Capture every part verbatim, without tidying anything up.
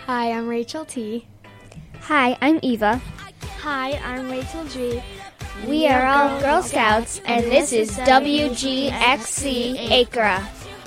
Hi, I'm Rachel T. Hi, I'm Eva. Hi, I'm Rachel G. We are all Girl Scouts, and this is W G X C Acra.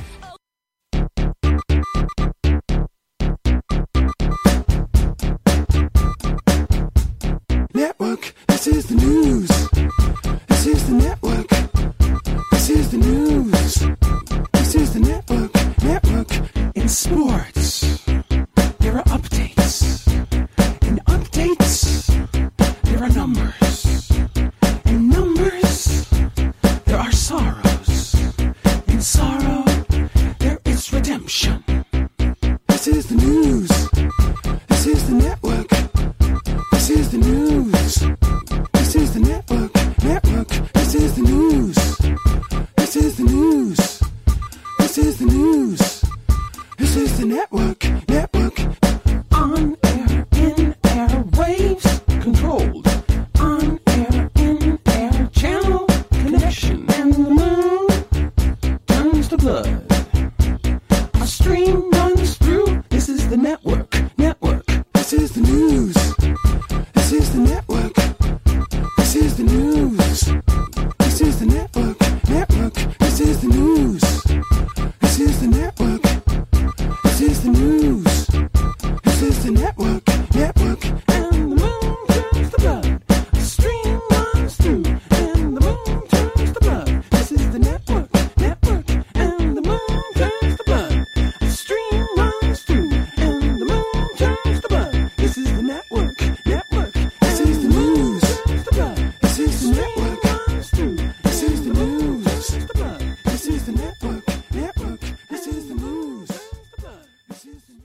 Network, this is the news. This is the network. This is the news. This is the network. Network in sports. There are updates. In updates, there are numbers. In numbers, there are sorrows. In sorrow, there is redemption. This is the news. This is the network. This is the news. This is the network. Network. This is the news. This is the news. This is the news. This is the network. Network. On air, in air, waves controlled. On air, in air, channel connection. And the moon turns to blood. A stream runs through. This is the network. Network. This is the news. This is the network. This is the news. This is the network. Network. This is the news. This is the network. This is the news. This is the network. Network. And the moon turns to blood. A stream runs through. And the moon turns to blood. This is the network. Network. And the moon turns to blood. A stream runs through. And the moon turns to blood. This is the network. Network. This is the news. This is the network. This is the news. This is the network. Network. This is the news. This is the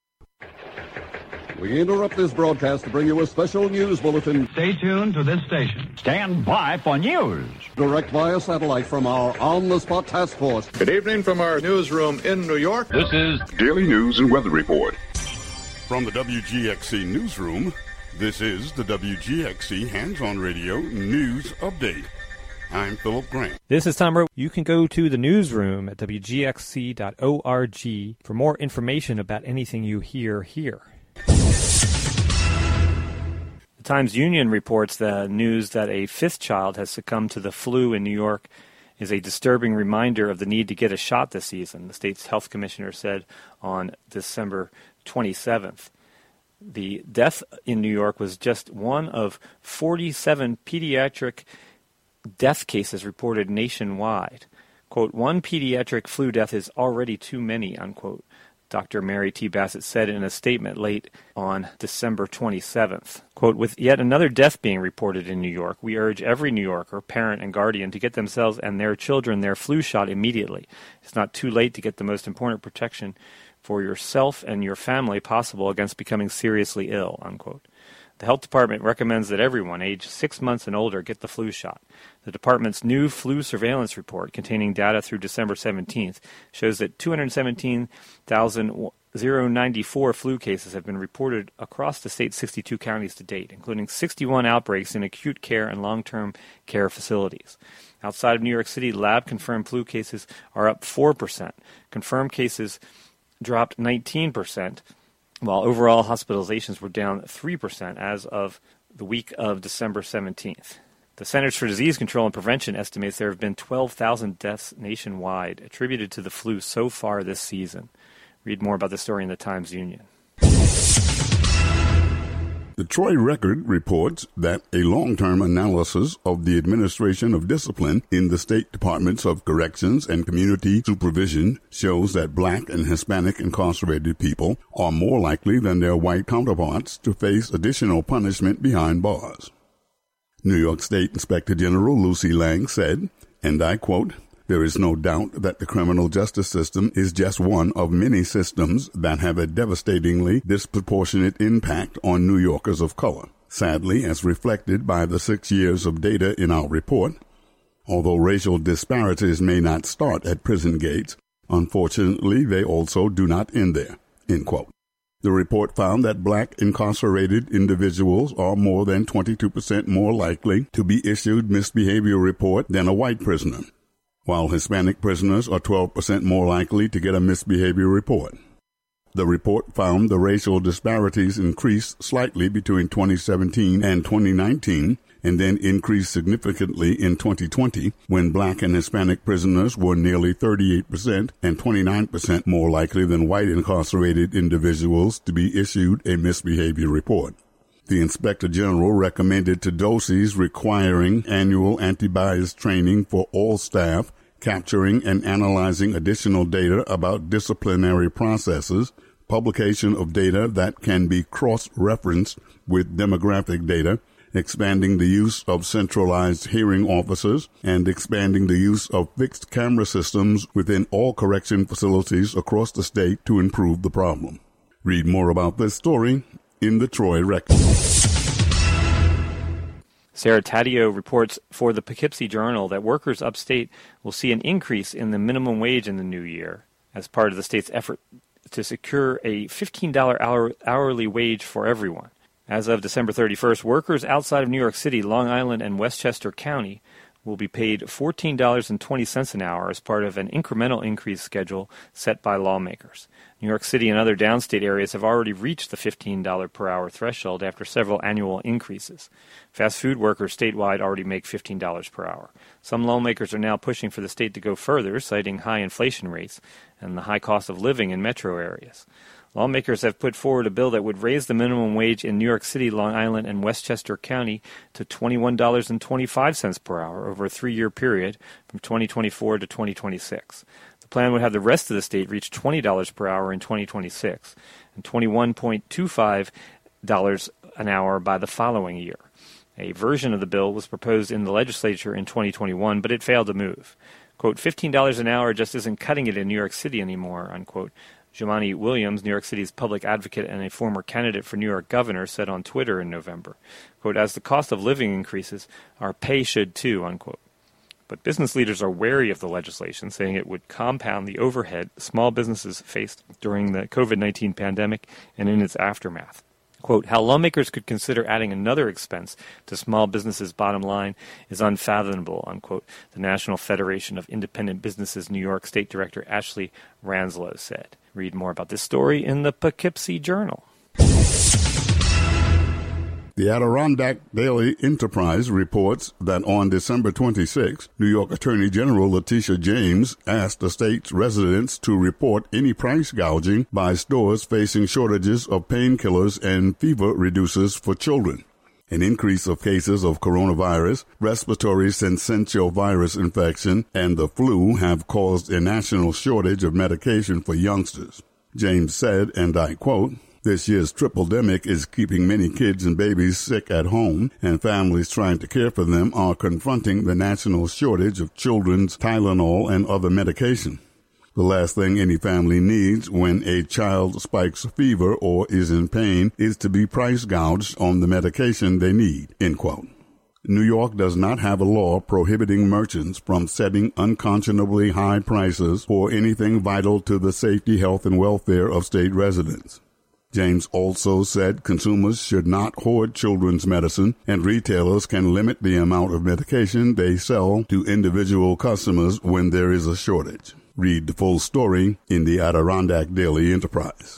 We interrupt this broadcast to bring you a special news bulletin. Stay tuned to this station. Stand by for news. Direct via satellite from our on-the-spot task force. Good evening from our newsroom in New York. This is Daily News and Weather Report. From the W G X C Newsroom, this is the W G X C Hands-On Radio News Update. I'm Philip Grant. This is Tom Rowe. You can go to the newsroom at W G X C dot org for more information about anything you hear here. The Times-Union reports the news that a fifth child has succumbed to the flu in New York is a disturbing reminder of the need to get a shot this season, the state's health commissioner said on December twenty-seventh. The death in New York was just one of forty-seven pediatric death cases reported nationwide. Quote, one pediatric flu death is already too many, unquote, Doctor Mary T. Bassett said in a statement late on December twenty-seventh. Quote, with yet another death being reported in New York, we urge every New Yorker, parent and guardian, to get themselves and their children their flu shot immediately. It's not too late to get the most important protection for yourself and your family possible against becoming seriously ill, unquote. The health department recommends that everyone aged six months and older get the flu shot. The department's new flu surveillance report, containing data through December seventeenth, shows that two hundred seventeen thousand ninety-four flu cases have been reported across the state's sixty-two counties to date, including sixty-one outbreaks in acute care and long-term care facilities. Outside of New York City, lab-confirmed flu cases are up four percent. Confirmed cases dropped nineteen percent. While overall hospitalizations were down three percent as of the week of December seventeenth. The Centers for Disease Control and Prevention estimates there have been twelve thousand deaths nationwide attributed to the flu so far this season. Read more about this story in the Times-Union. The Troy Record reports that a long-term analysis of the administration of discipline in the State Departments of Corrections and Community Supervision shows that black and Hispanic incarcerated people are more likely than their white counterparts to face additional punishment behind bars. New York State Inspector General Lucy Lang said, and I quote, there is no doubt that the criminal justice system is just one of many systems that have a devastatingly disproportionate impact on New Yorkers of color. Sadly, as reflected by the six years of data in our report, although racial disparities may not start at prison gates, unfortunately they also do not end there. End quote. The report found that black incarcerated individuals are more than twenty-two percent more likely to be issued misbehavior report than a white prisoner, while Hispanic prisoners are twelve percent more likely to get a misbehavior report. The report found the racial disparities increased slightly between twenty seventeen and twenty nineteen, and then increased significantly in twenty twenty, when black and Hispanic prisoners were nearly thirty-eight percent and twenty-nine percent more likely than white incarcerated individuals to be issued a misbehavior report. The Inspector General recommended to D O C Es requiring annual anti-bias training for all staff, capturing and analyzing additional data about disciplinary processes, publication of data that can be cross-referenced with demographic data, expanding the use of centralized hearing officers, and expanding the use of fixed camera systems within all correction facilities across the state to improve the problem. Read more about this story in the Troy Record. Sarah Taddeo reports for the Poughkeepsie Journal that workers upstate will see an increase in the minimum wage in the new year as part of the state's effort to secure a fifteen dollars hour, hourly wage for everyone. As of December thirty-first, workers outside of New York City, Long Island, and Westchester County will be paid fourteen dollars and twenty cents an hour as part of an incremental increase schedule set by lawmakers. New York City and other downstate areas have already reached the fifteen dollars per hour threshold after several annual increases. Fast food workers statewide already make fifteen dollars per hour. Some lawmakers are now pushing for the state to go further, citing high inflation rates and the high cost of living in metro areas. Lawmakers have put forward a bill that would raise the minimum wage in New York City, Long Island, and Westchester County to twenty-one dollars and twenty-five cents per hour over a three-year period from twenty twenty-four to twenty twenty-six. The plan would have the rest of the state reach twenty dollars per hour in twenty twenty-six and twenty-one dollars and twenty-five cents an hour by the following year. A version of the bill was proposed in the legislature in twenty twenty-one, but it failed to move. Quote, fifteen dollars an hour just isn't cutting it in New York City anymore, unquote. Jomani Williams, New York City's public advocate and a former candidate for New York governor, said on Twitter in November, quote, as the cost of living increases, our pay should too, unquote. But business leaders are wary of the legislation, saying it would compound the overhead small businesses faced during the covid nineteen pandemic and in its aftermath. Quote, how lawmakers could consider adding another expense to small businesses' bottom line is unfathomable, unquote, the National Federation of Independent Businesses New York State Director Ashley Ranslow said. Read more about this story in the Poughkeepsie Journal. The Adirondack Daily Enterprise reports that on December twenty-sixth, New York Attorney General Letitia James asked the state's residents to report any price gouging by stores facing shortages of painkillers and fever reducers for children. An increase of cases of coronavirus, respiratory syncytial virus infection, and the flu have caused a national shortage of medication for youngsters. James said, and I quote, this year's triple-demic is keeping many kids and babies sick at home, and families trying to care for them are confronting the national shortage of children's Tylenol and other medication. The last thing any family needs when a child spikes fever or is in pain is to be price gouged on the medication they need, end quote. New York does not have a law prohibiting merchants from setting unconscionably high prices for anything vital to the safety, health, and welfare of state residents. James also said consumers should not hoard children's medicine, and retailers can limit the amount of medication they sell to individual customers when there is a shortage. Read the full story in the Adirondack Daily Enterprise.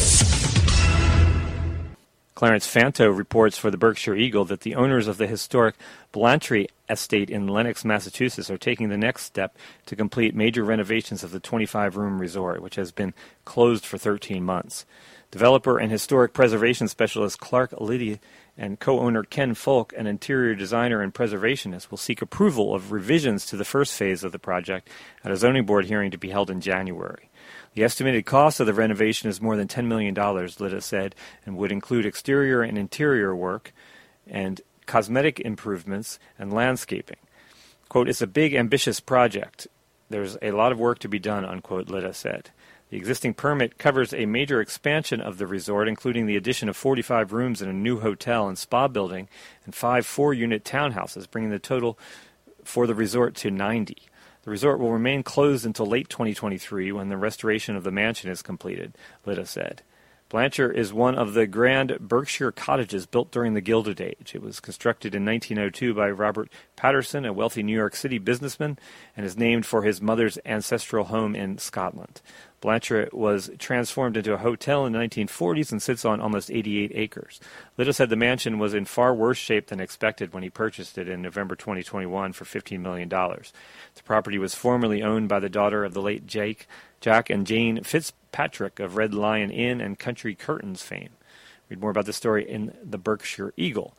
Clarence Fanto reports for the Berkshire Eagle that the owners of the historic Blantyre estate in Lenox, Massachusetts, are taking the next step to complete major renovations of the twenty-five room resort, which has been closed for thirteen months. Developer and historic preservation specialist Clark Liddy and co-owner Ken Folk, an interior designer and preservationist, will seek approval of revisions to the first phase of the project at a zoning board hearing to be held in January. The estimated cost of the renovation is more than ten million dollars, Liddy said, and would include exterior and interior work and cosmetic improvements and landscaping. Quote, it's a big, ambitious project. There's a lot of work to be done, unquote, Liddy said. The existing permit covers a major expansion of the resort, including the addition of forty-five rooms in a new hotel and spa building and five four-unit townhouses, bringing the total for the resort to ninety. The resort will remain closed until late twenty twenty-three when the restoration of the mansion is completed, Liddy said. Blanchard is one of the grand Berkshire cottages built during the Gilded Age. It was constructed in nineteen oh two by Robert Patterson, a wealthy New York City businessman, and is named for his mother's ancestral home in Scotland. Blanchard was transformed into a hotel in the nineteen forties and sits on almost eighty-eight acres. Little said the mansion was in far worse shape than expected when he purchased it in November twenty twenty-one for fifteen million dollars. The property was formerly owned by the daughter of the late Jake, Jack and Jane Fitzpatrick of Red Lion Inn and Country Curtains fame. Read more about this story in the Berkshire Eagle.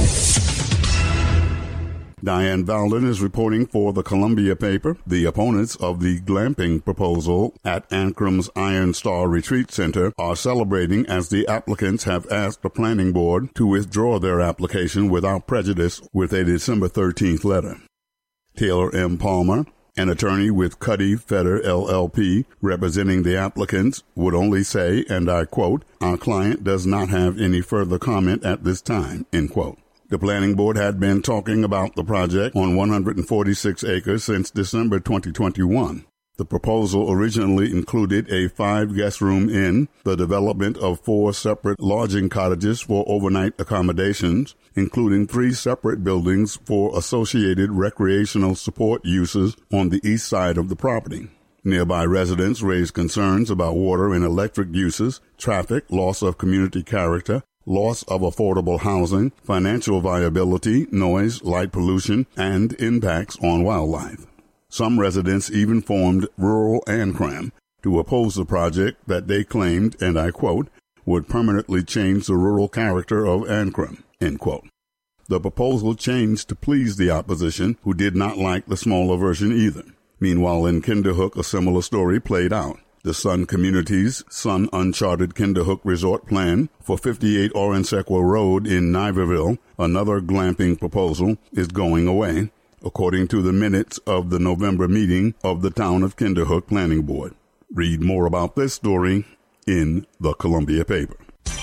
Diane Valden is reporting for the Columbia paper. The opponents of the glamping proposal at Ancram's Iron Star Retreat Center are celebrating as the applicants have asked the planning board to withdraw their application without prejudice with a December thirteenth letter. Taylor M. Palmer, an attorney with Cuddy Feder L L P representing the applicants, would only say, and I quote, "Our client does not have any further comment at this time," end quote. The planning board had been talking about the project on one hundred forty-six acres since December twenty twenty-one. The proposal originally included a five-guest room inn, the development of four separate lodging cottages for overnight accommodations, including three separate buildings for associated recreational support uses on the east side of the property. Nearby residents raised concerns about water and electric uses, traffic, loss of community character, loss of affordable housing, financial viability, noise, light pollution, and impacts on wildlife. Some residents even formed Rural Ancram to oppose the project that they claimed, and I quote, would permanently change the rural character of Ancram, end quote. The proposal changed to please the opposition, who did not like the smaller version either. Meanwhile, in Kinderhook, a similar story played out. The Sun Community's Sun Uncharted Kinderhook Resort Plan for fifty-eight Oransequa Road in Niverville, another glamping proposal, is going away, according to the minutes of the November meeting of the Town of Kinderhook Planning Board. Read more about this story in the Columbia paper.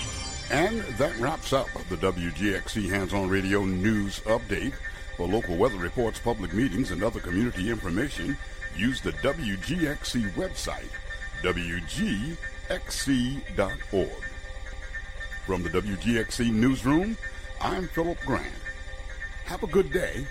And that wraps up the W G X C Hands-On Radio News Update. For local weather reports, public meetings, and other community information, use the W G X C website, W G X C dot org. From the W G X C Newsroom, I'm Philip Grant. Have a good day.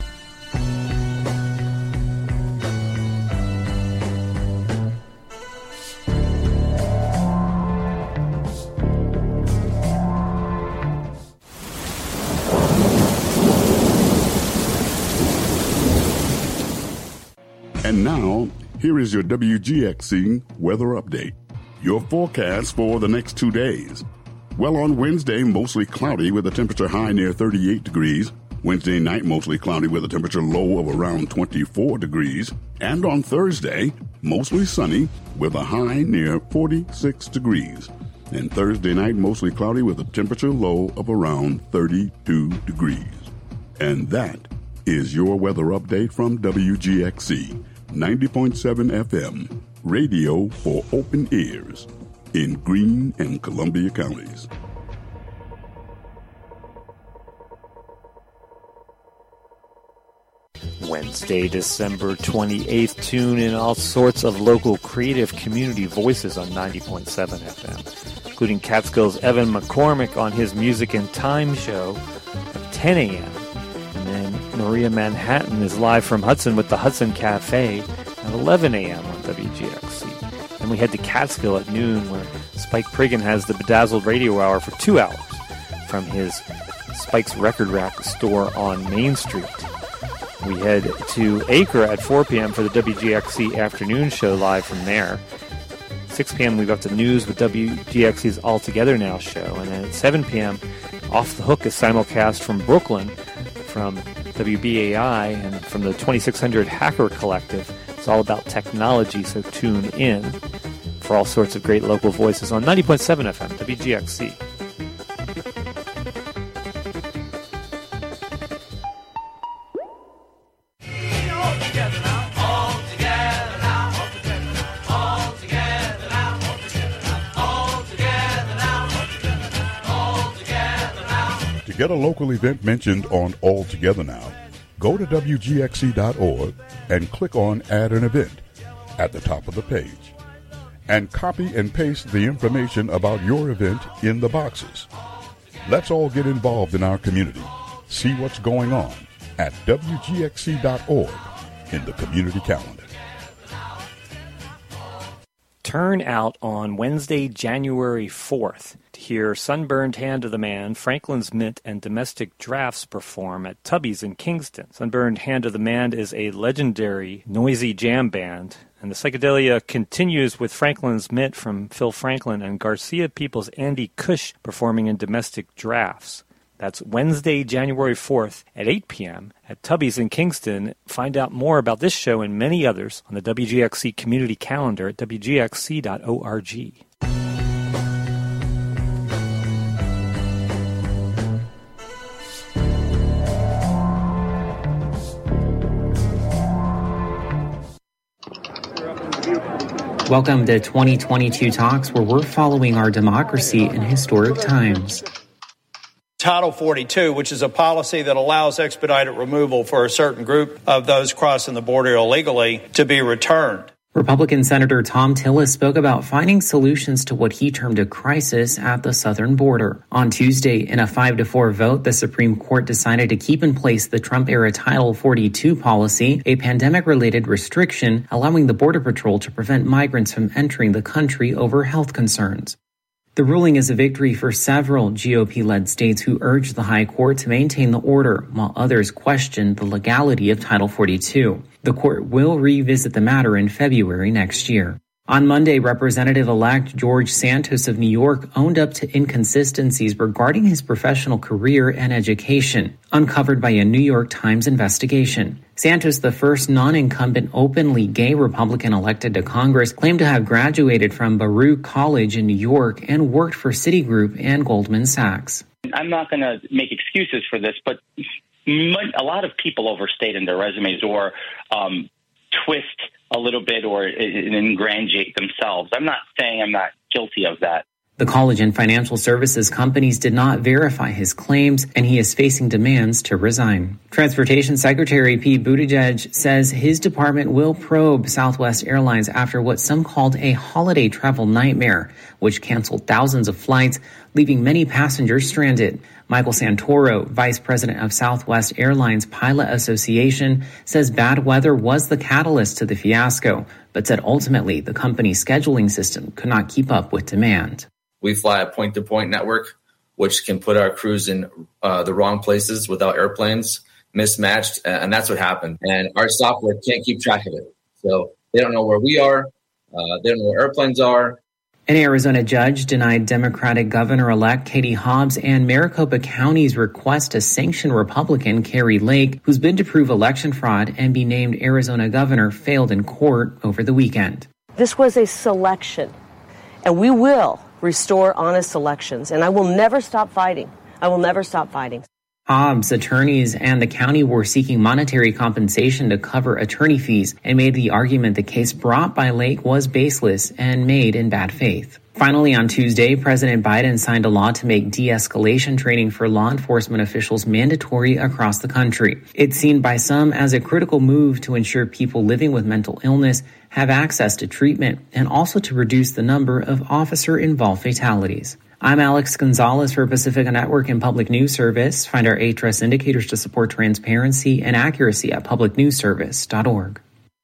And now, here is your W G X C weather update. Your forecast for the next two days. Well, on Wednesday, mostly cloudy with a temperature high near thirty-eight degrees. Wednesday night, mostly cloudy with a temperature low of around twenty-four degrees. And on Thursday, mostly sunny with a high near forty-six degrees. And Thursday night, mostly cloudy with a temperature low of around thirty-two degrees. And that is your weather update from W G X C. ninety point seven F M, radio for open ears in Greene and Columbia counties. Wednesday, December twenty-eighth, tune in all sorts of local creative community voices on ninety point seven F M, including Catskill's Evan McCormick on his Music and Time show at ten a.m. And then Maria Manhattan is live from Hudson with the Hudson Cafe at eleven a.m. on W G X C. And we head to Catskill at noon, where Spike Priggan has the Bedazzled Radio Hour for two hours from his Spike's Record Rack store on Main Street. We head to Acre at four p.m. for the W G X C afternoon show live from there. six p.m. we've got the news with W G X C's All Together Now show. And then at seven p.m., Off the Hook is simulcast from Brooklyn from W B A I and from the twenty-six hundred Hacker Collective. It's all about technology, so tune in for all sorts of great local voices on ninety point seven F M, W G X C. To get a local event mentioned on All Together Now, go to W G X C dot org and click on Add an Event at the top of the page. and copy and paste the information about your event in the boxes. Let's all get involved in our community. See what's going on at W G X C dot org in the community calendar. Turn out on Wednesday, January fourth to hear Sunburned Hand of the Man, Franklin's Mint, and Domestic Drafts perform at Tubby's in Kingston. Sunburned Hand of the Man is a legendary, noisy jam band, and the psychedelia continues with Franklin's Mint from Phil Franklin and Garcia People's Andy Cush performing in Domestic Drafts. That's Wednesday, January fourth at eight p.m. at Tubby's in Kingston. Find out more about this show and many others on the W G X C community calendar at W G X C dot org. Welcome to twenty twenty-two Talks, where we're following our democracy in historic times. Title forty-two, which is a policy that allows expedited removal for a certain group of those crossing the border illegally to be returned. Republican Senator Thom Tillis spoke about finding solutions to what he termed a crisis at the southern border. On Tuesday, in a five to four vote, the Supreme Court decided to keep in place the Trump-era Title forty-two policy, a pandemic-related restriction allowing the Border Patrol to prevent migrants from entering the country over health concerns. The ruling is a victory for several G O P-led states who urged the high court to maintain the order, while others questioned the legality of Title forty-two. The court will revisit the matter in February next year. On Monday, Representative-elect George Santos of New York owned up to inconsistencies regarding his professional career and education, uncovered by a New York Times investigation. Santos, the first non-incumbent openly gay Republican elected to Congress, claimed to have graduated from Baruch College in New York and worked for Citigroup and Goldman Sachs. I'm not going to make excuses for this, but a lot of people overstate in their resumes or um, twist a little bit or ingratiate themselves. I'm not saying I'm not guilty of that. The college and financial services companies did not verify his claims, and he is facing demands to resign. Transportation Secretary Pete Buttigieg says his department will probe Southwest Airlines after what some called a holiday travel nightmare, which canceled thousands of flights, leaving many passengers stranded. Michael Santoro, vice president of Southwest Airlines Pilot Association, says bad weather was the catalyst to the fiasco, but said ultimately the company's scheduling system could not keep up with demand. We fly a point-to-point network, which can put our crews in uh, the wrong places without airplanes, mismatched, and that's what happened. And our software can't keep track of it. So they don't know where we are. Uh, they don't know where airplanes are. An Arizona judge denied Democratic Governor-elect Katie Hobbs and Maricopa County's request to sanction Republican Kari Lake, whose bid to prove election fraud and be named Arizona governor, failed in court over the weekend. This was a selection, and we will restore honest elections, and I will never stop fighting. I will never stop fighting. Hobbs, attorneys, and the county were seeking monetary compensation to cover attorney fees and made the argument the case brought by Lake was baseless and made in bad faith. Finally, on Tuesday, President Biden signed a law to make de-escalation training for law enforcement officials mandatory across the country. It's seen by some as a critical move to ensure people living with mental illness have access to treatment and also to reduce the number of officer-involved fatalities. I'm Alex Gonzalez for Pacifica Network and Public News Service. Find our H R S indicators to support transparency and accuracy at public news service dot org.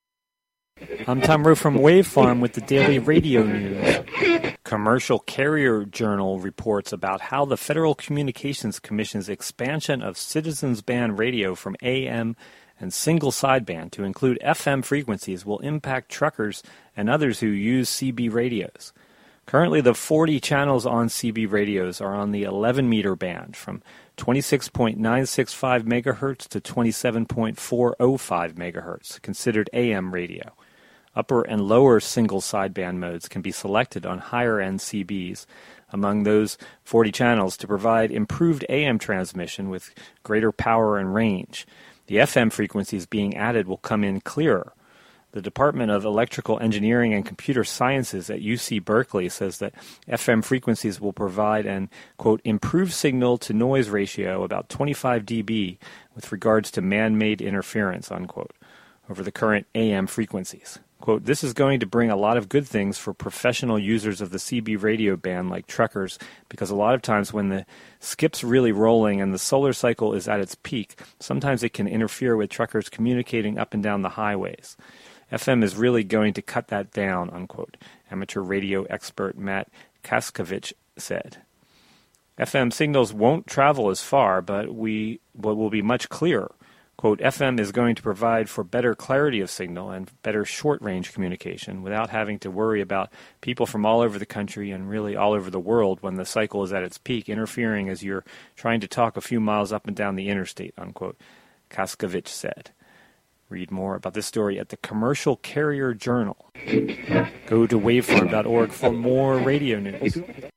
I'm Tom Rowe from Wave Farm with the Daily Radio News. Commercial Carrier Journal reports about how the Federal Communications Commission's expansion of Citizens Band radio from A M and single sideband to include F M frequencies will impact truckers and others who use C B radios. Currently, the forty channels on C B radios are on the eleven meter band from twenty-six point nine six five megahertz to twenty-seven point four oh five megahertz, considered A M radio. Upper and lower single sideband modes can be selected on higher-end C Bs among those forty channels to provide improved A M transmission with greater power and range. The F M frequencies being added will come in clearer. The Department of Electrical Engineering and Computer Sciences at U C Berkeley says that F M frequencies will provide an, quote, improved signal-to-noise ratio about twenty-five decibels with regards to man-made interference, unquote, over the current A M frequencies. Quote, this is going to bring a lot of good things for professional users of the C B radio band like truckers, because a lot of times when the skip's really rolling and the solar cycle is at its peak, sometimes it can interfere with truckers communicating up and down the highways. F M is really going to cut that down, unquote, amateur radio expert Matt Kaskovich said. F M signals won't travel as far, but we but will be much clearer. Quote, F M is going to provide for better clarity of signal and better short-range communication without having to worry about people from all over the country and really all over the world when the cycle is at its peak interfering as you're trying to talk a few miles up and down the interstate, unquote, Kaskovich said. Read more about this story at the Commercial Carrier Journal. Go to waveform dot org for more radio news.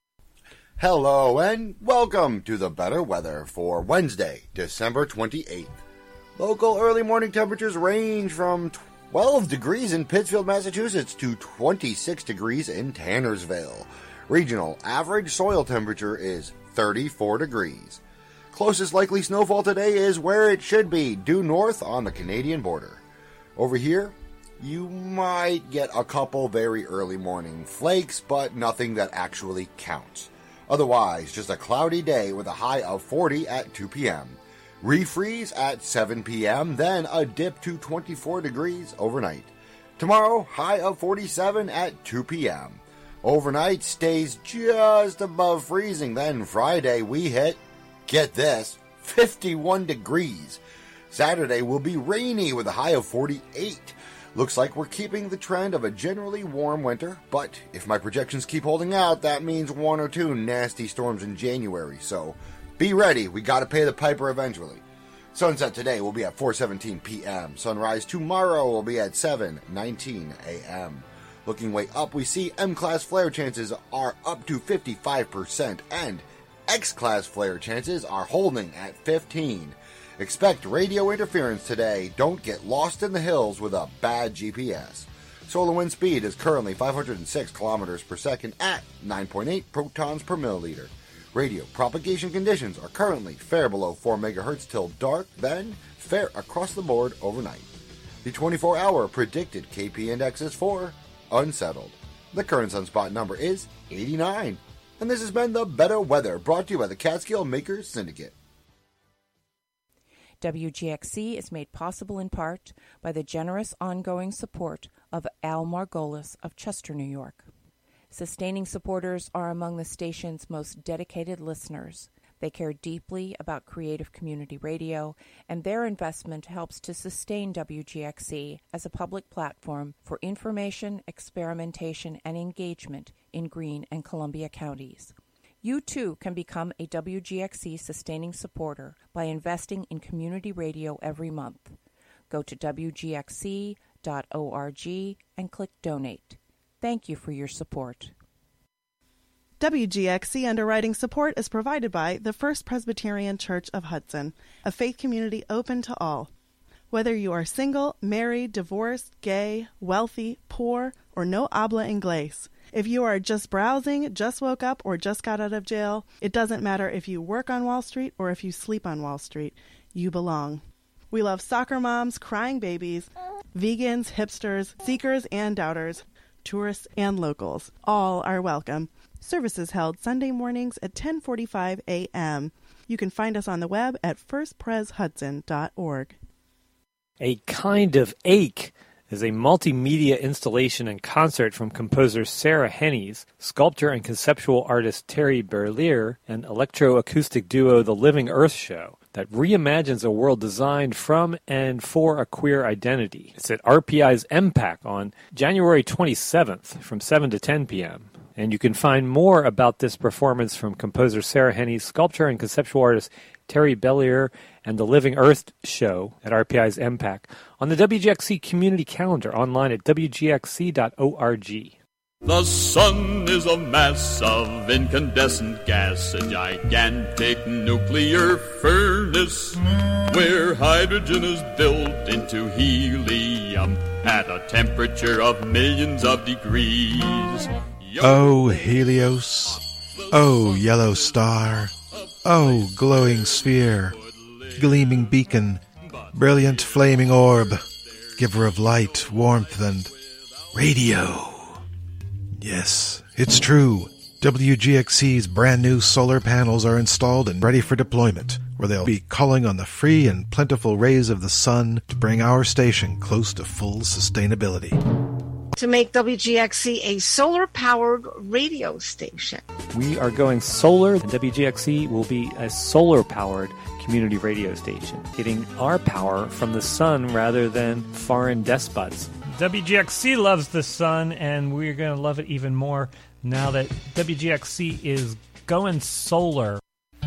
Hello and welcome to the better weather for Wednesday, December twenty-eighth. Local early morning temperatures range from twelve degrees in Pittsfield, Massachusetts to twenty-six degrees in Tannersville. Regional average soil temperature is thirty-four degrees. Closest likely snowfall today is where it should be, due north on the Canadian border. Over here, you might get a couple very early morning flakes, but nothing that actually counts. Otherwise, just a cloudy day with a high of forty at two p.m. Refreeze at seven p.m., then a dip to twenty-four degrees overnight. Tomorrow, high of forty-seven at two p.m. Overnight stays just above freezing. Then Friday, we hit, get this, fifty-one degrees. Saturday will be rainy with a high of forty-eight. Looks like we're keeping the trend of a generally warm winter, but if my projections keep holding out, that means one or two nasty storms in January, so be ready, we gotta pay the piper eventually. Sunset today will be at four seventeen p.m. Sunrise tomorrow will be at seven nineteen a.m. Looking way up, we see M-class flare chances are up to fifty-five percent, and X-class flare chances are holding at fifteen. Expect radio interference today. Don't get lost in the hills with a bad G P S. Solar wind speed is currently five hundred six kilometers per second at nine point eight protons per milliliter. Radio propagation conditions are currently fair below four megahertz till dark, then fair across the board overnight. The twenty-four hour predicted K P index is for unsettled. The current sunspot number is eighty-nine. And this has been the Better Weather, brought to you by the Catskill Makers Syndicate. W G X C is made possible in part by the generous ongoing support of Al Margolis of Chester, New York. Sustaining supporters are among the station's most dedicated listeners. They care deeply about creative community radio, and their investment helps to sustain W G X C as a public platform for information, experimentation, and engagement in Greene and Columbia counties. You too can become a W G X C sustaining supporter by investing in community radio every month. Go to w g x c dot org and click Donate. Thank you for your support. W G X C underwriting support is provided by the First Presbyterian Church of Hudson, a faith community open to all. Whether you are single, married, divorced, gay, wealthy, poor, or no habla inglés, if you are just browsing, just woke up, or just got out of jail, it doesn't matter if you work on Wall Street or if you sleep on Wall Street. You belong. We love soccer moms, crying babies, vegans, hipsters, seekers and doubters, tourists and locals. All are welcome. Services held Sunday mornings at ten forty-five a.m. You can find us on the web at first pres hudson dot org. A Kind of Ache is a multimedia installation and concert from composer Sarah Hennies, sculptor and conceptual artist Terry Berlier, and electroacoustic duo The Living Earth Show that reimagines a world designed from and for a queer identity. It's at R P I's M PAC on January twenty-seventh from seven to ten p.m. And you can find more about this performance from composer Sarah Hennies, sculptor and conceptual artist Terry Bellier, and The Living Earth Show at R P I's M PAC on the W G X C community calendar online at w g x c dot org. The sun is a mass of incandescent gas, a gigantic nuclear furnace where hydrogen is built into helium at a temperature of millions of degrees. Oh, Helios, oh, yellow star, oh, glowing sphere, gleaming beacon, brilliant flaming orb, giver of light, warmth, and radio. Yes, it's true. W G X C's brand new solar panels are installed and ready for deployment, where they'll be calling on the free and plentiful rays of the sun to bring our station close to full sustainability. To make W G X C a solar-powered radio station. We are going solar, and W G X C will be a solar-powered community radio station, getting our power from the sun rather than foreign despots. W G X C loves the sun, and we're going to love it even more now that W G X C is going solar.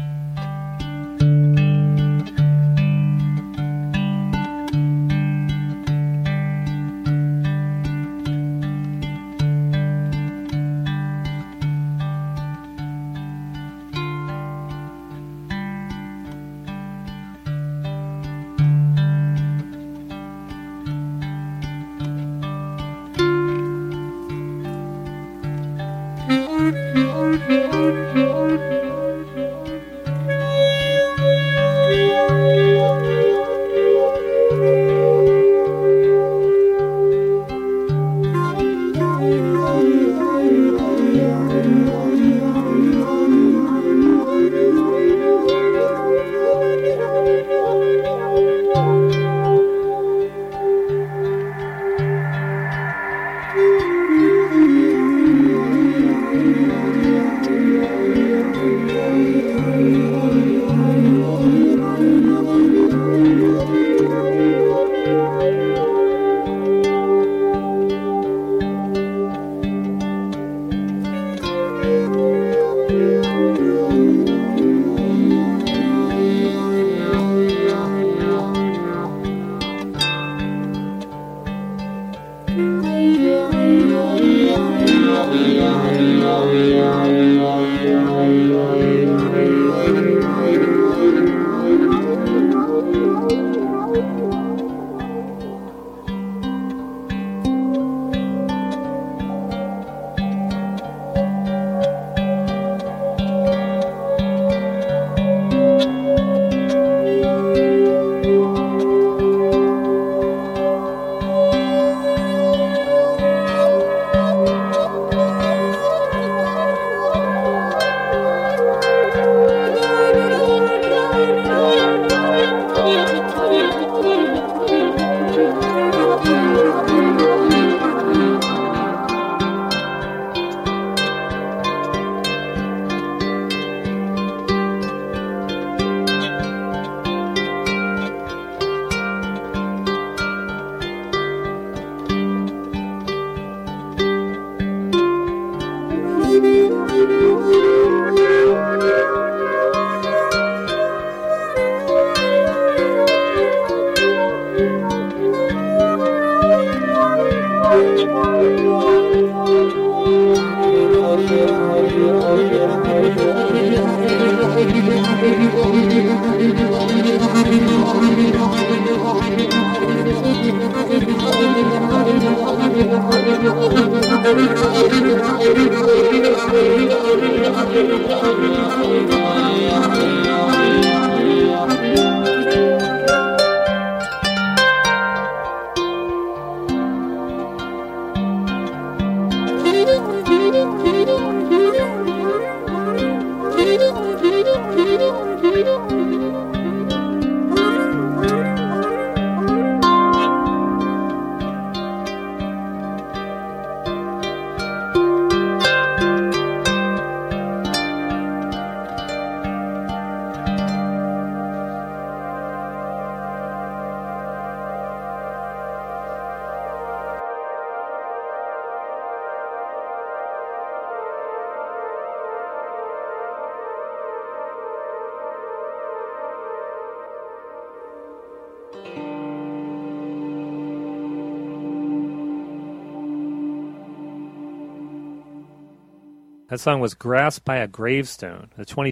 That song was Grasped by a Gravestone, the twenty.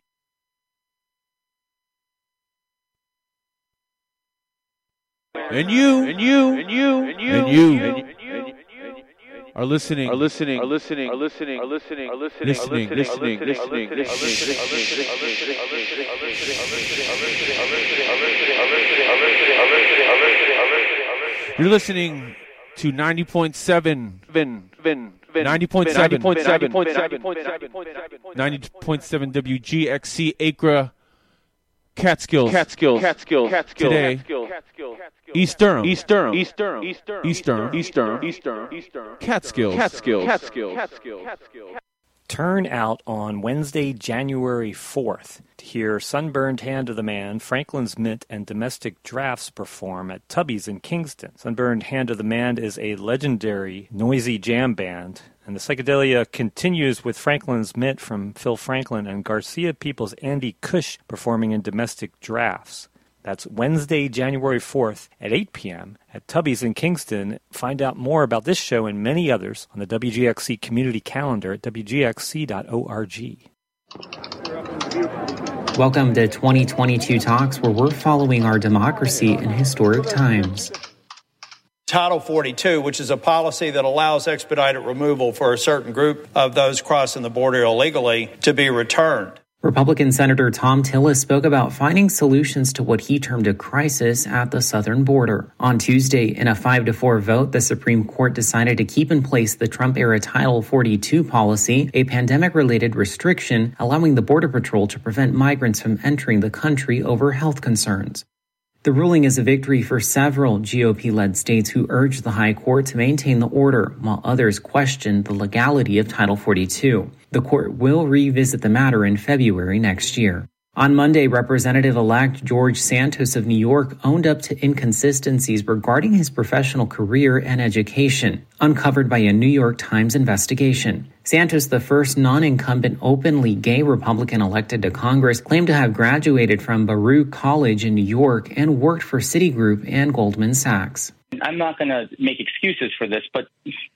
And you, and you, and you, and you, and you, and you are listening, are listening, are listening, are listening, are listening, are listening, listening, listening, listening, listening. You're listening to ninety point seven. Vin, Vin, Vin. ninety point seven. ninety point seven. ninety point seven W G X C Acre. Catskills. Catskills. Catskills. Catskills. Today. East Durham. East Durham. East Durham. East Durham. East Durham. East Durham. East Durham. East Durham. Catskills. Catskills. Catskills. Catskills. Turn out on Wednesday, January fourth to hear Sunburned Hand of the Man, Franklin's Mint, and Domestic Drafts perform at Tubby's in Kingston. Sunburned Hand of the Man is a legendary noisy jam band, and the psychedelia continues with Franklin's Mint from Phil Franklin and Garcia People's Andy Cush performing in Domestic Drafts. That's Wednesday, January fourth at eight p.m. at Tubby's in Kingston. Find out more about this show and many others on the W G X C community calendar at w g x c dot org. Welcome to twenty twenty-two Talks, where we're following our democracy in historic times. Title forty-two, which is a policy that allows expedited removal for a certain group of those crossing the border illegally to be returned. Republican Senator Thom Tillis spoke about finding solutions to what he termed a crisis at the southern border. On Tuesday, in a five to four vote, the Supreme Court decided to keep in place the Trump-era Title forty-two policy, a pandemic-related restriction allowing the Border Patrol to prevent migrants from entering the country over health concerns. The ruling is a victory for several G O P-led states who urged the High Court to maintain the order, while others questioned the legality of Title forty-two. The court will revisit the matter in February next year. On Monday, Representative-elect George Santos of New York owned up to inconsistencies regarding his professional career and education, uncovered by a New York Times investigation. Santos, the first non-incumbent openly gay Republican elected to Congress, claimed to have graduated from Baruch College in New York and worked for Citigroup and Goldman Sachs. I'm not going to make excuses for this, but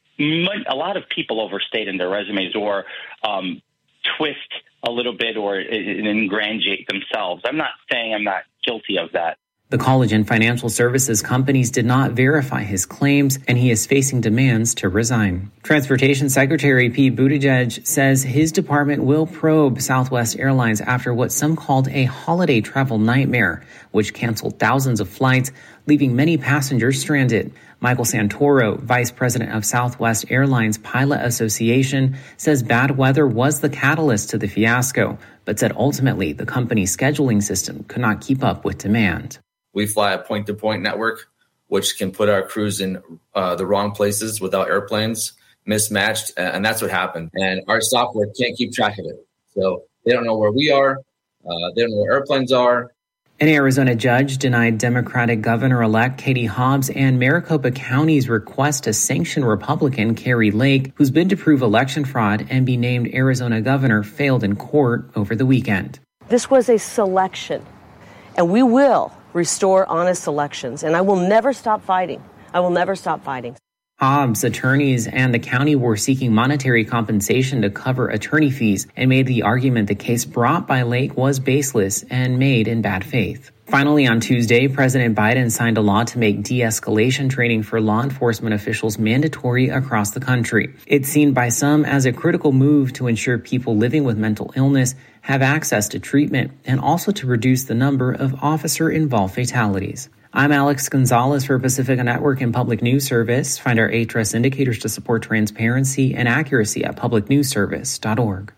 a lot of people overstate in their resumes or um, twist a little bit or ingratiate themselves. I'm not saying I'm not guilty of that. The college and financial services companies did not verify his claims, and he is facing demands to resign. Transportation Secretary Pete Buttigieg says his department will probe Southwest Airlines after what some called a holiday travel nightmare, which canceled thousands of flights, leaving many passengers stranded. Michael Santoro, vice president of Southwest Airlines Pilot Association, says bad weather was the catalyst to the fiasco, but said ultimately the company's scheduling system could not keep up with demand. We fly a point-to-point network, which can put our crews in uh, the wrong places without airplanes, mismatched, and that's what happened. And our software can't keep track of it. So they don't know where we are. Uh, they don't know where airplanes are. An Arizona judge denied Democratic Governor-elect Katie Hobbs and Maricopa County's request to sanction Republican Kari Lake, whose bid to prove election fraud and be named Arizona governor failed in court over the weekend. This was a selection, and we will restore honest elections, and I will never stop fighting. I will never stop fighting. Hobbs, attorneys, and the county were seeking monetary compensation to cover attorney fees and made the argument the case brought by Lake was baseless and made in bad faith. Finally, on Tuesday, President Biden signed a law to make de-escalation training for law enforcement officials mandatory across the country. It's seen by some as a critical move to ensure people living with mental illness have access to treatment and also to reduce the number of officer-involved fatalities. I'm Alex Gonzalez for Pacifica Network and Public News Service. Find our H R S indicators to support transparency and accuracy at public news service dot org.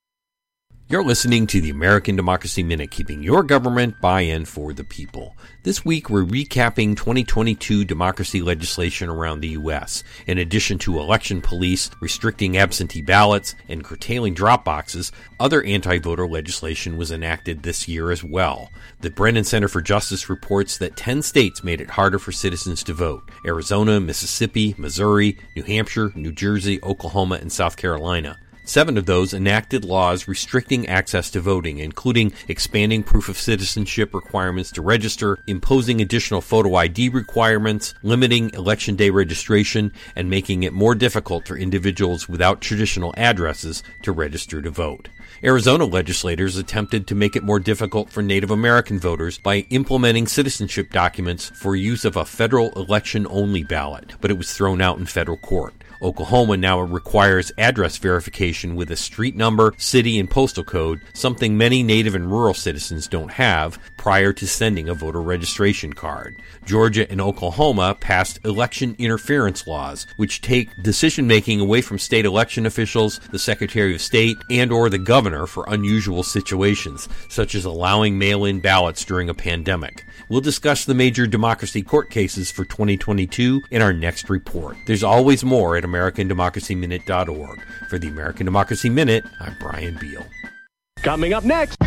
You're listening to the American Democracy Minute, keeping your government by-in for the people. This week, we're recapping twenty twenty-two democracy legislation around the U S. In addition to election police, restricting absentee ballots, and curtailing drop boxes, other anti-voter legislation was enacted this year as well. The Brennan Center for Justice reports that ten states made it harder for citizens to vote: Arizona, Mississippi, Missouri, New Hampshire, New Jersey, Oklahoma, and South Carolina. Seven of those enacted laws restricting access to voting, including expanding proof of citizenship requirements to register, imposing additional photo I D requirements, limiting election day registration, and making it more difficult for individuals without traditional addresses to register to vote. Arizona legislators attempted to make it more difficult for Native American voters by implementing citizenship documents for use of a federal election-only ballot, but it was thrown out in federal court. Oklahoma now requires address verification with a street number, city, and postal code, something many native and rural citizens don't have, prior to sending a voter registration card. Georgia and Oklahoma passed election interference laws, which take decision-making away from state election officials, the Secretary of State, and or the governor for unusual situations, such as allowing mail-in ballots during a pandemic. We'll discuss the major democracy court cases for twenty twenty-two in our next report. There's always more at American Democracy Minute dot org. For the American Democracy Minute, I'm Brian Beal. Coming up next.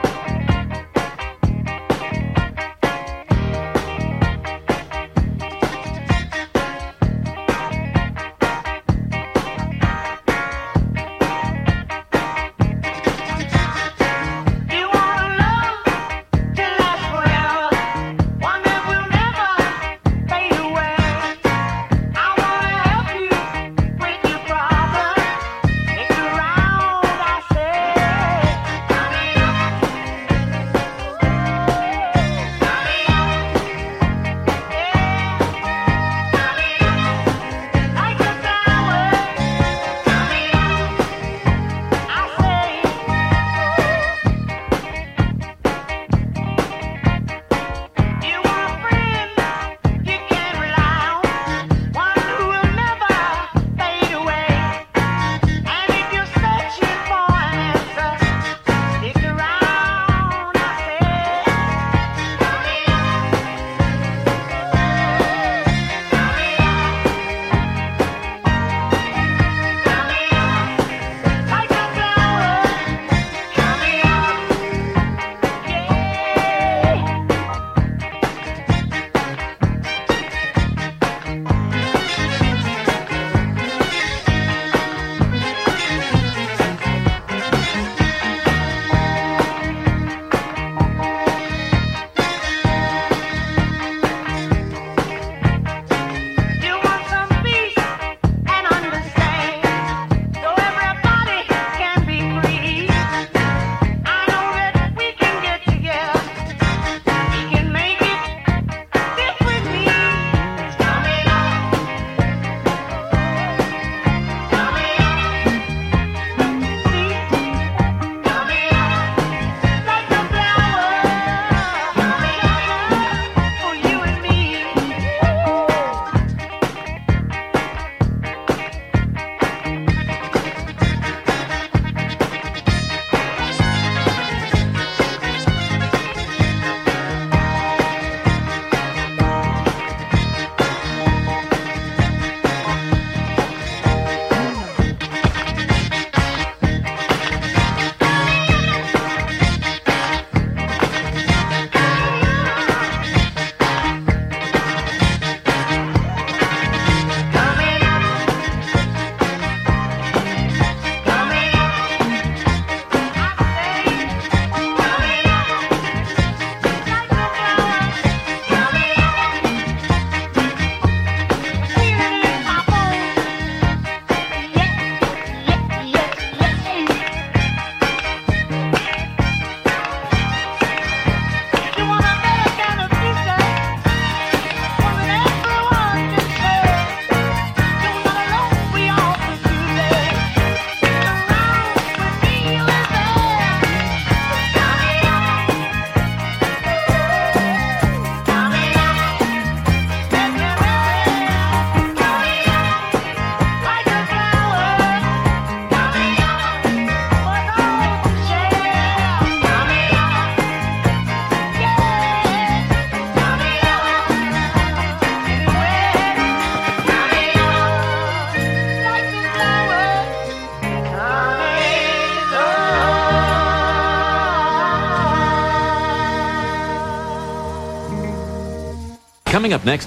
Coming up next.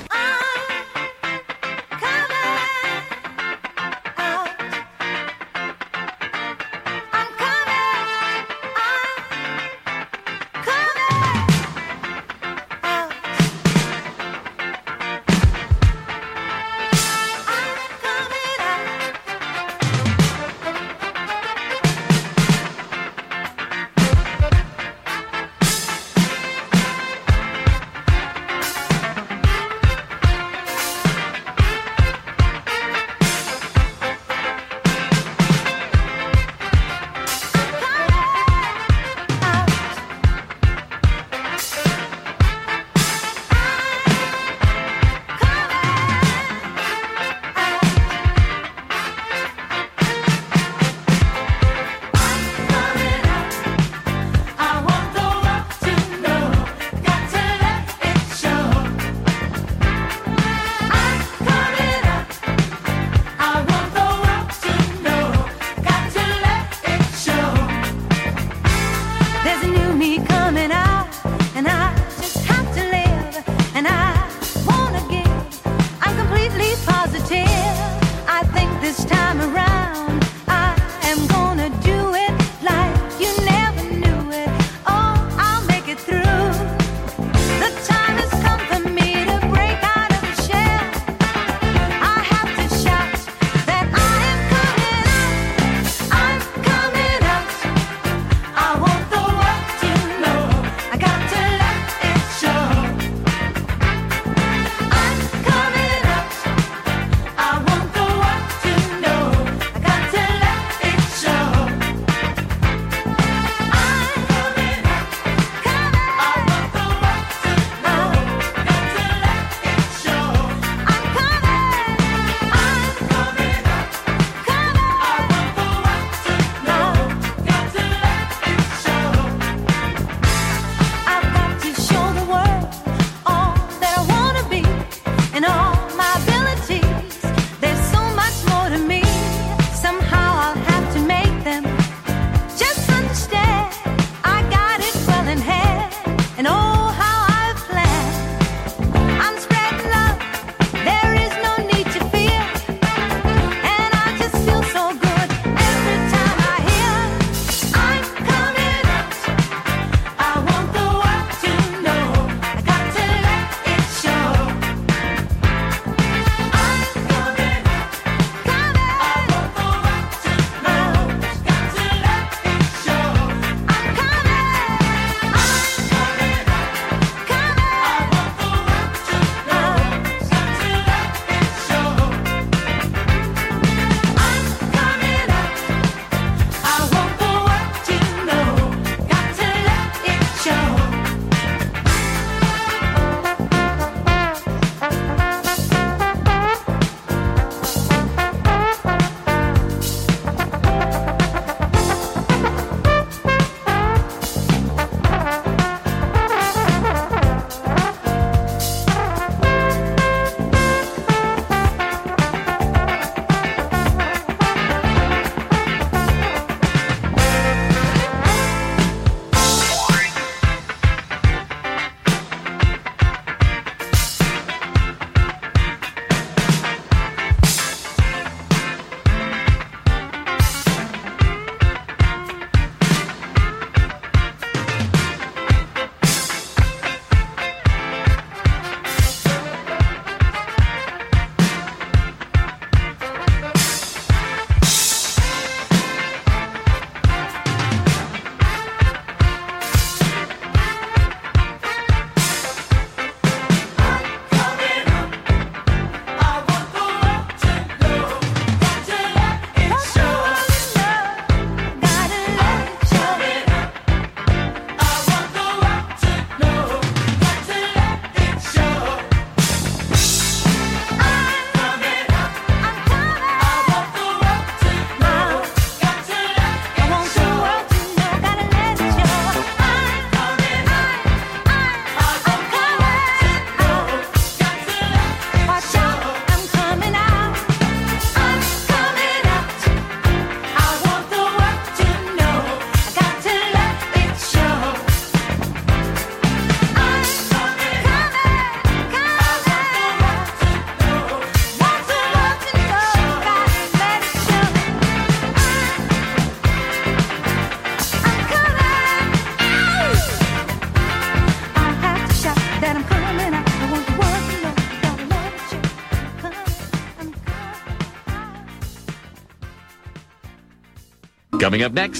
Coming up next.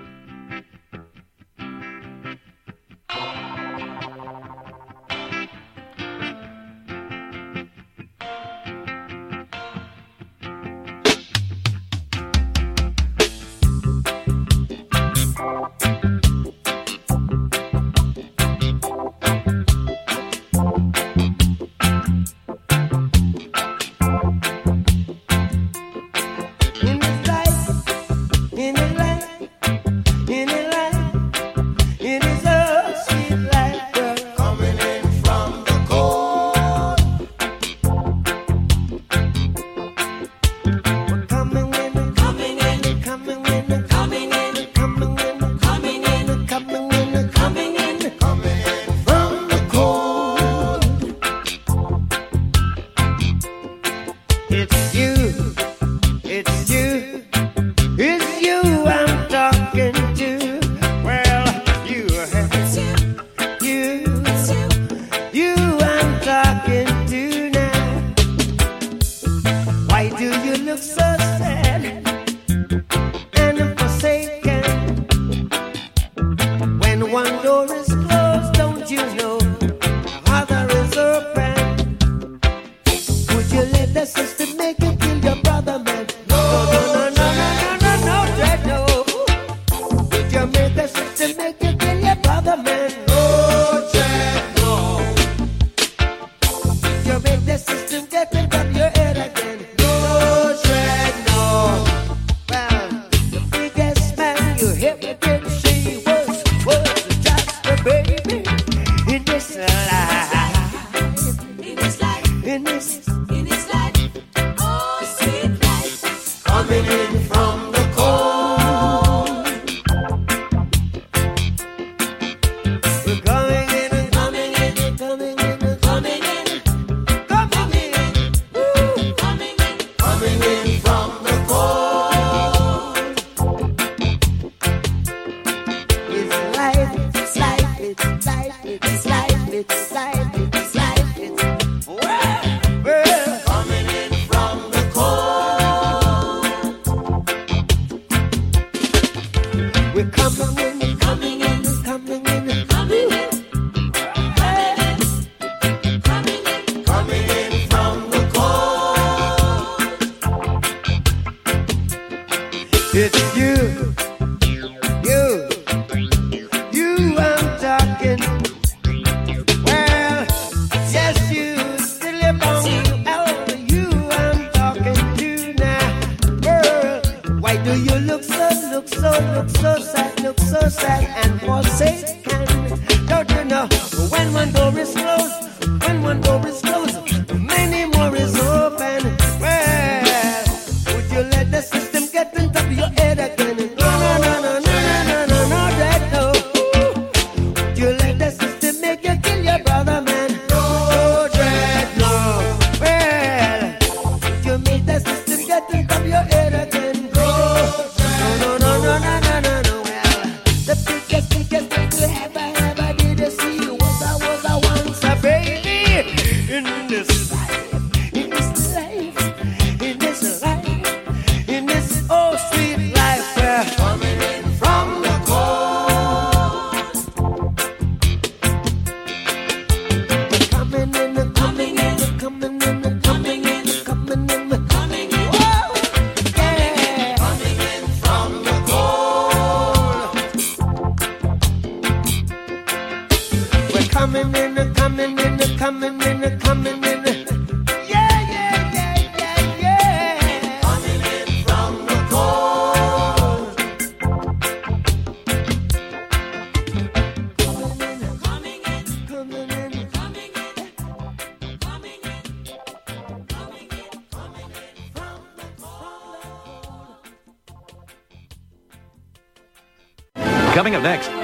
Coming up next.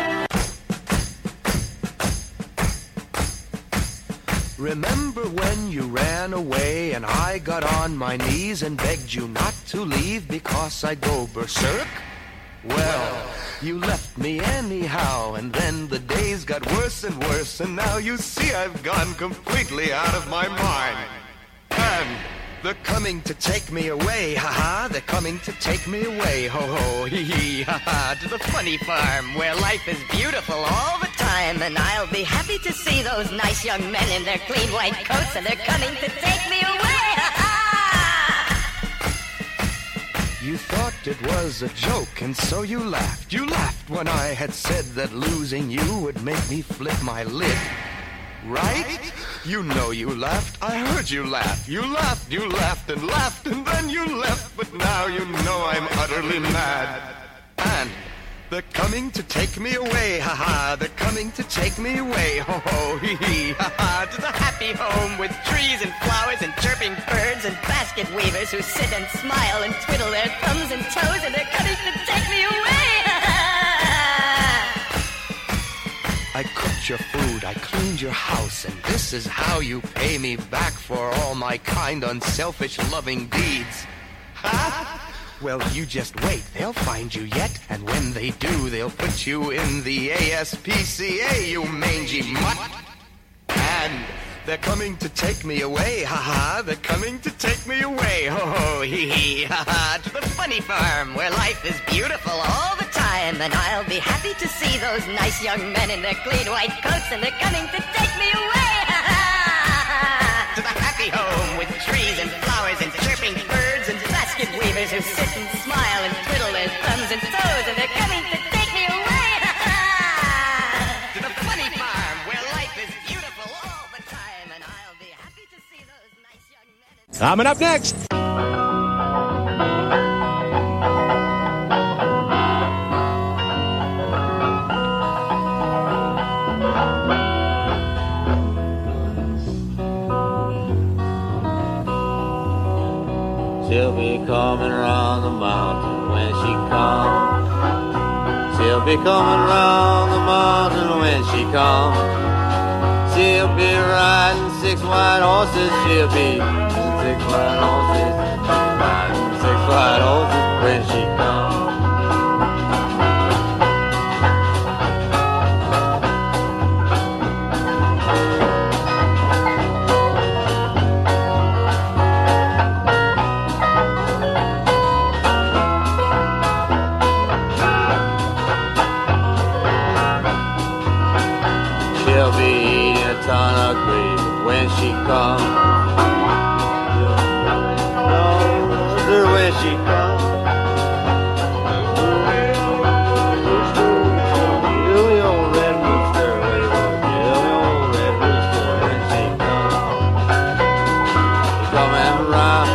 Remember when you ran away and I got on my knees and begged you not to leave because I'd go berserk? Well, you left me anyhow, and then the days got worse and worse, and now you see I've gone completely out of my mind. And They're coming to take me away, ha-ha. They're coming to take me away, ho-ho, hee-hee, ha-ha. To the funny farm where life is beautiful all the time. And I'll be happy to see those nice young men in their clean white coats. And they're coming to take me away, ha-ha. You thought it was a joke, and so you laughed. You laughed when I had said that losing you would make me flip my lid. Right? You know you laughed. I heard you laugh. You laughed, you laughed and laughed, and then you left. But now you know I'm utterly mad. And they're coming to take me away, ha-ha. They're coming to take me away, ho-ho, hee-hee, ha-ha. To the happy home with trees and flowers and chirping birds and basket weavers who sit and smile and twiddle their thumbs and toes. And they're coming to take me away, ha-ha. I cooked your food, I cleaned your house, and this is how you pay me back for all my kind, unselfish, loving deeds. Huh? Well, you just wait, they'll find you yet, and when they do, they'll put you in the A S P C A, you mangy mutt. And they're coming to take me away, ha-ha, they're coming to take me away, ho-ho, hee-hee, ha-ha, to the funny farm where life is beautiful all the time. And I'll be happy to see those nice young men in their clean white coats, and they're coming to take me away, ha-ha, to the happy home with trees and flowers and chirping birds and basket weavers who sit and smile and twiddle their thumbs and toes. And they're coming to take me away, ha-ha, to the funny farm where life is beautiful all the time. And I'll be happy to see those nice young men. Coming up next. She'll be coming round the mountain when she comes. She'll be coming round the mountain when she comes. She'll be riding six white horses. She'll be six white horses, riding six white horses when she comes. She'll be eating a ton of gravy when she comes. When she comes. Billy old red rooster, Billy old red rooster when she comes. She's coming around.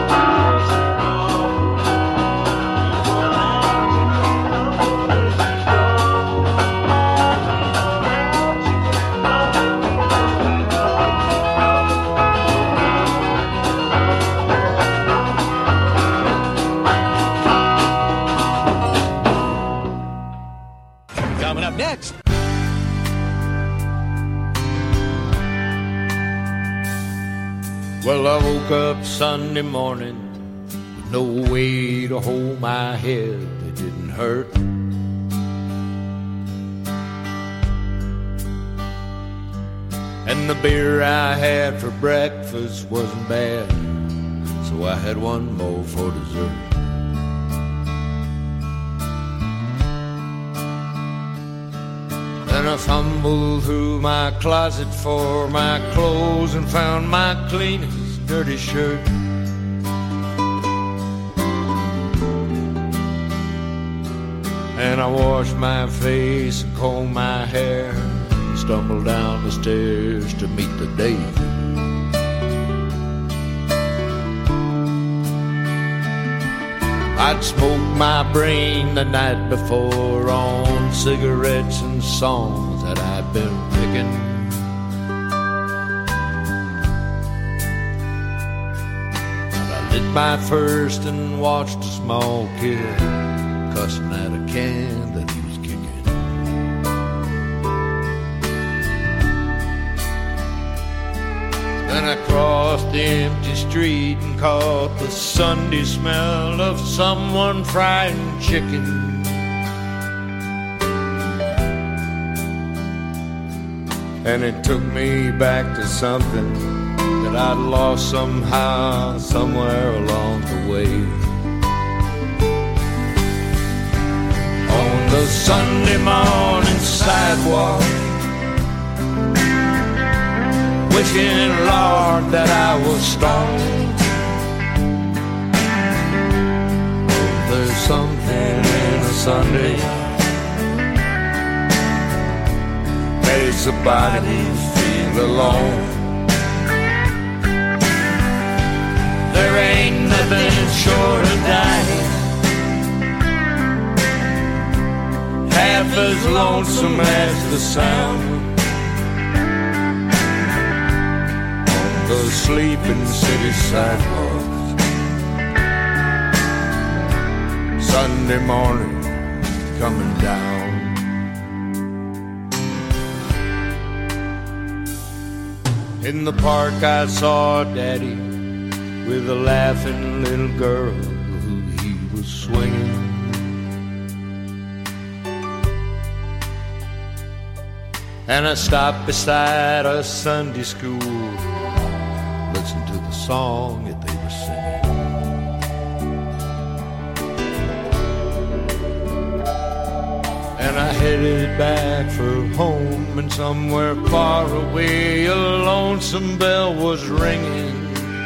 Coming up next. Well, I woke up Sunday morning with no way to hold my head that didn't hurt. And the beer I had for breakfast wasn't bad, so I had one more for dessert. Then I fumbled through my closet for my clothes and found my cleanest dirty shirt. And I washed my face and combed my hair and stumbled down the stairs to meet the day. I'd smoked my brain the night before on cigarettes and songs that I'd been picking. And I lit my first and watched a small kid cussing at a can that he was kicking. Then I crossed the empty street and caught the Sunday smell of someone frying chicken. And it took me back to something that that I'd lost somehow, somewhere along the way. On the Sunday morning sidewalk, wishing, Lord, that I was stoned. Oh, there's something in a Sunday makes a body feel alone. There ain't nothing short of dying half as lonesome as the sound on the sleeping city sidewalks. Sunday morning coming down. In the park I saw Daddy with a laughing little girl who he was swinging. And I stopped beside a Sunday school, listened to the song that they were singing. And I headed back for home, and somewhere far away a lonesome bell was ringing.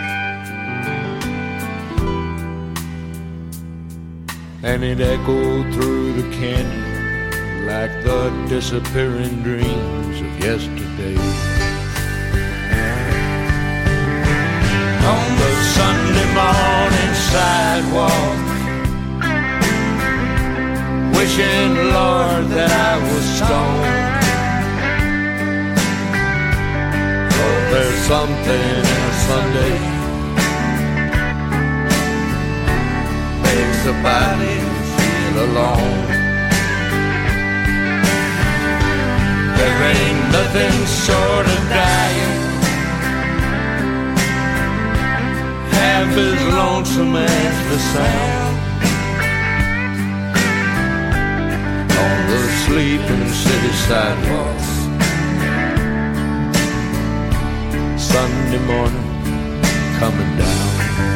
And it echoed through the canyon like the disappearing dreams of yesterday. On the Sunday morning sidewalk, wishing, Lord, that I was stoned. Oh, there's something in a Sunday makes a body feel alone. There ain't nothing short of dying half as lonesome as the sound on the sleeping city sidewalks. Sunday morning coming down.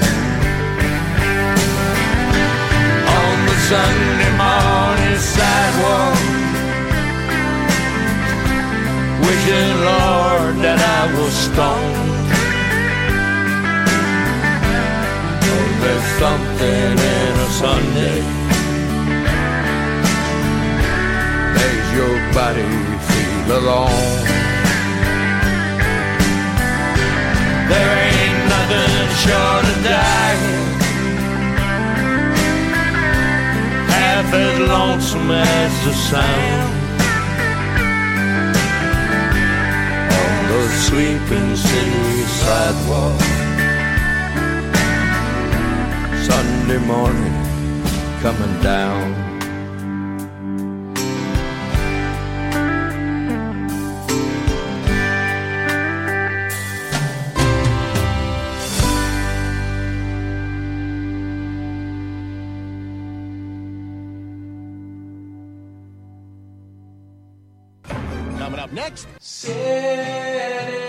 On the Sunday morning sidewalk, wishing, Lord, that I was stoned. Oh, there's something in a Sunday makes your body feel alone. There ain't nothing short of dying half as lonesome as the sound the sleeping city sidewalk. Sunday morning coming down. Coming up next, City